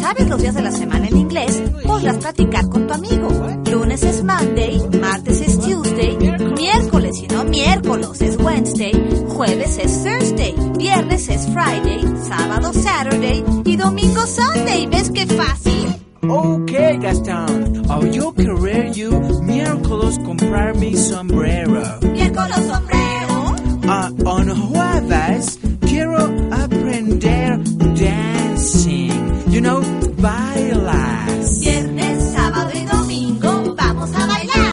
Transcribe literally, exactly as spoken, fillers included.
sabes los días de la semana en inglés, podrás platicar con tu amigo. Lunes es Monday, martes es Tuesday, miércoles y no miércoles es Wednesday, jueves es Thursday, viernes es Friday, sábado Saturday y domingo Sunday. ¿Ves qué fácil? Okay, Gastón. Oh, yo querer you miércoles comprar mi sombrero. ¿Miércoles sombrero? Ah,